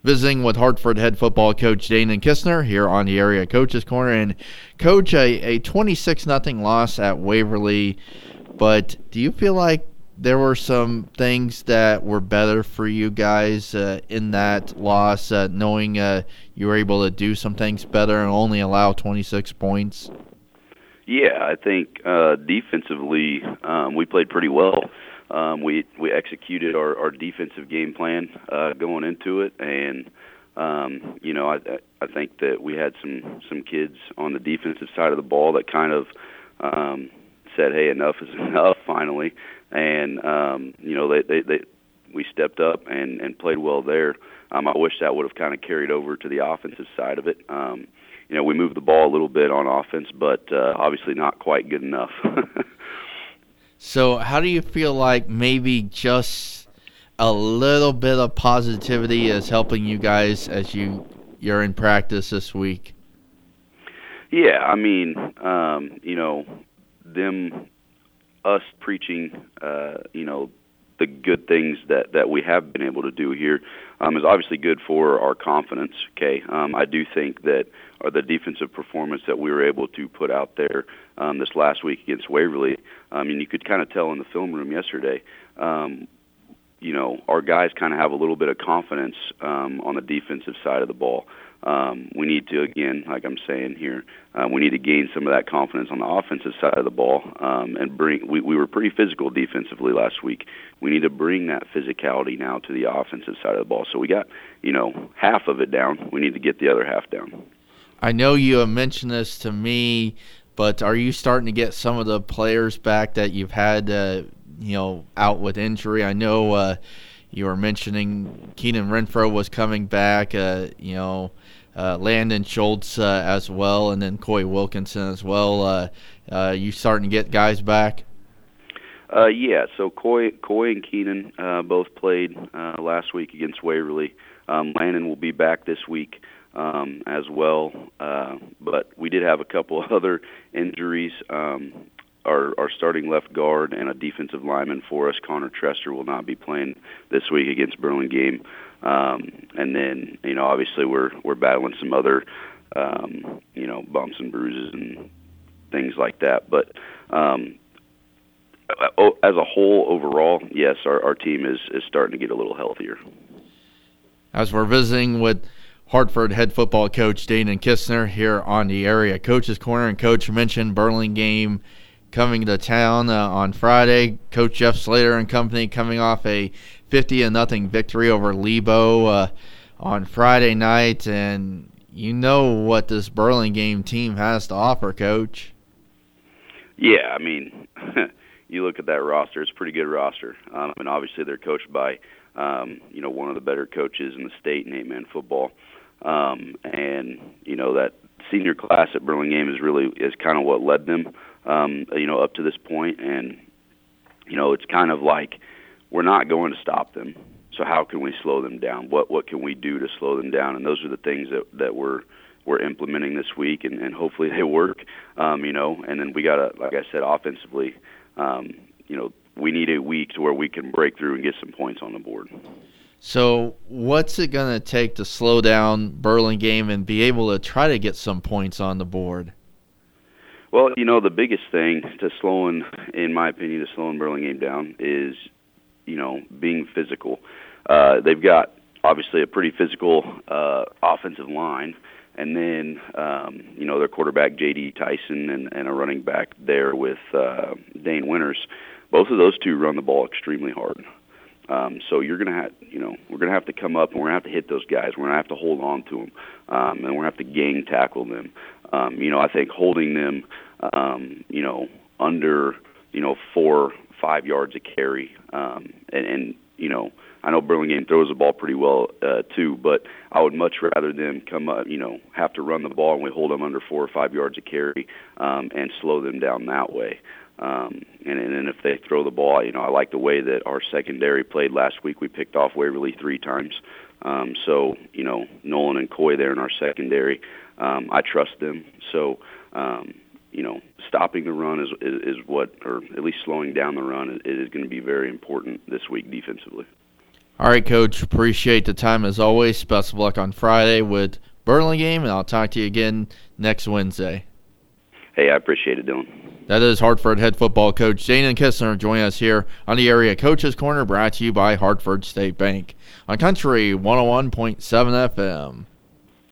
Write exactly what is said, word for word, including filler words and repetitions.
visiting with Hartford head football coach Dana Kistner here on the Area Coaches Corner. And, Coach, a, a twenty-six nothing loss at Waverly, but do you feel like there were some things that were better for you guys uh, in that loss, uh, knowing uh, you were able to do some things better and only allow twenty-six points? Yeah, I think uh, defensively um, we played pretty well. Um, we we executed our, our defensive game plan uh, going into it, and um, you know I I think that we had some some kids on the defensive side of the ball that kind of um, said, "Hey, enough is enough," finally, and um, you know they, they they we stepped up and and played well there. Um, I wish that would have kind of carried over to the offensive side of it. Um, you know, we moved the ball a little bit on offense, but uh, obviously not quite good enough. So how do you feel like maybe just a little bit of positivity is helping you guys as you, you're in practice this week? Yeah, I mean, um, you know, them, us preaching, uh, you know, the good things that, that we have been able to do here um, is obviously good for our confidence, okay? Um, I do think that or the defensive performance that we were able to put out there um, this last week against Waverly, I mean, you could kind of tell in the film room yesterday, um, you know, our guys kind of have a little bit of confidence um, on the defensive side of the ball. Um, we need to, again, like I'm saying here, uh, we need to gain some of that confidence on the offensive side of the ball um, and bring. We, we were pretty physical defensively last week. We need to bring that physicality now to the offensive side of the ball. So we got, you know, half of it down. We need to get the other half down. I know you have mentioned this to me, but are you starting to get some of the players back that you've had, uh, you know, out with injury? I know uh, you were mentioning Keenan Renfro was coming back, uh, you know, uh, Landon Schultz uh, as well, and then Coy Wilkinson as well. Uh, uh, you starting to get guys back? Uh, yeah, so Coy, Coy and Keenan uh, both played uh, last week against Waverly. Um, Landon will be back this week. Um, as well, uh, but we did have a couple of other injuries. Um, our, our starting left guard and a defensive lineman for us, Connor Trester, will not be playing this week against Burlingame. Um, and then, you know, obviously we're we're battling some other, um, you know, bumps and bruises and things like that. But um, as a whole, overall, yes, our, our team is, is starting to get a little healthier. As we're visiting with Hartford head football coach Dana Kistner here on the Area Coaches Corner. And Coach mentioned Burlingame coming to town uh, on Friday. Coach Jeff Slater and company coming off a fifty to nothing victory over Lebo uh, on Friday night. And you know what this Burlingame team has to offer, Coach. Yeah, I mean, you look at that roster, it's a pretty good roster. Um, and obviously they're coached by, um, you know, one of the better coaches in the state in eight-man football. Um, and, you know, that senior class at Burlingame is really is kind of what led them, um, you know, up to this point. And, you know, it's kind of like we're not going to stop them. So how can we slow them down? What what can we do to slow them down? And those are the things that, that we're we're implementing this week, and, and hopefully they work, um, you know. And then we got to, like I said, offensively, um, you know, we need a week to where we can break through and get some points on the board. So what's it going to take to slow down Burlingame and be able to try to get some points on the board? Well, you know, the biggest thing to slowing, in my opinion, to slowing Burlingame down is, you know, being physical. Uh, they've got, obviously, a pretty physical uh, offensive line. And then, um, you know, their quarterback, J D Tyson, and, and a running back there with uh, Dane Winters. Both of those two run the ball extremely hard. Um, so you're going to have, you know, we're going to have to come up and we're going to have to hit those guys. We're going to have to hold on to them, um, and we're going to have to gang tackle them. Um, you know, I think holding them, um, you know, under, you know, four, five yards a carry, um, and, and, you know, I know Burlingame throws the ball pretty well uh, too, but I would much rather them come up, you know, have to run the ball and we hold them under four or five yards a carry um, and slow them down that way. Um, and, and then if they throw the ball, you know, I like the way that our secondary played last week. We picked off Waverly three times. Um, so, you know, Nolan and Coy there in our secondary, um, I trust them. So, um, you know, stopping the run is, is, is what, or at least slowing down the run is, is going to be very important this week defensively. All right, Coach. Appreciate the time as always. Best of luck on Friday with Burlingame, and I'll talk to you again next Wednesday. Hey, I appreciate it, Dylan. That is Hartford head football coach Danon Kistner joining us here on the Area Coaches Corner, brought to you by Hartford State Bank on Country one oh one point seven F M.